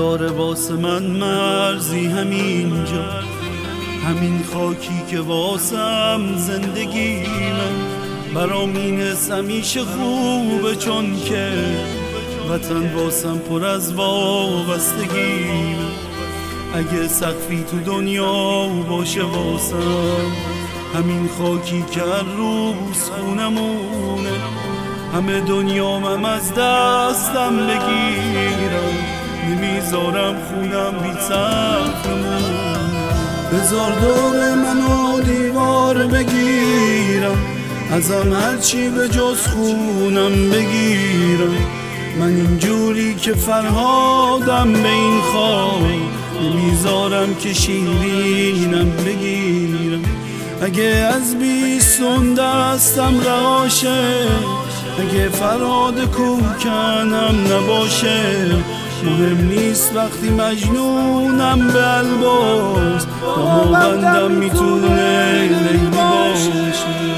نداره واسه من مرزی همینجا، همین خاکی که واسم زندگیمه. برام این حس همیشه خوبه چون که وطن واسم پر از وابستگیمه. اگه سقفی تو دنیا باشه واسم، همین خاکی که هر روز خونمونه. همه دنیامم از دستم بگیرم، نمیذارم خونم بی سقف بمونه. بذار دور منو دیوار بگیرم، ازم هرچی به جز خونم بگیرم. من اینجوری که فرهادم به این خاک، نمیذارم که شیرینم بگیرم. اگه از بیستون دستم رهاشه، اگه فرهاد کوکنم نباشه، مهم نیست وقتی مجنونم به الباس، دماوندم میتونه لیلی باشه.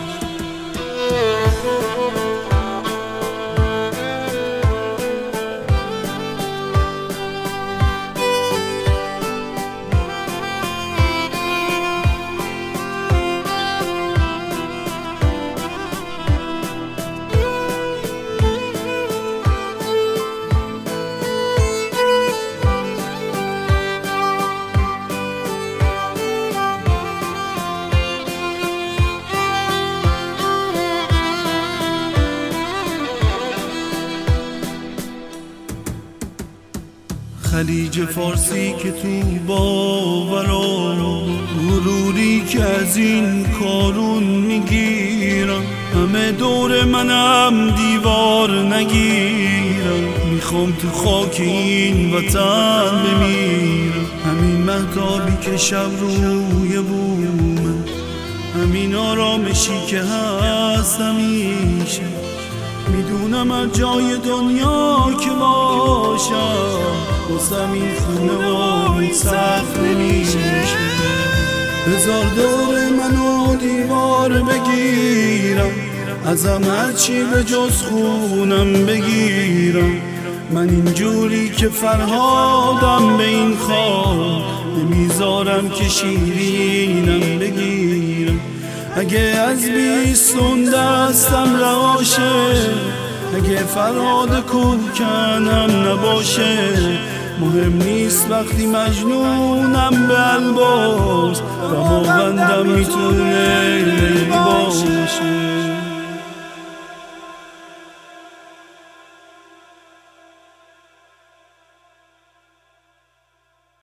خلیج فارسی که تو باورا، غروری که از این کارون میگیرم. همه دور منم دیوار نگیرم، میخوام تو خاک این وطن بمیرم. همین مهتابی که شب روی بومه، همین آرامشی که هست همیشه. میدونم از جای دنیا که باشم، واسم این خونه و سخت نمیشه. بذار دور منو دیوار بگیرم، ازم هرچی به جز خونم بگیرم. من اینجوری که فرهادم به این خاک، نمیذارم که شیرینم بگیرم. اگه از بیستون دستم رهاشه، اگه فرهاد کوکنم نباشه، مهم نیست وقتی مجنونم به الباس، دماوندم میتونه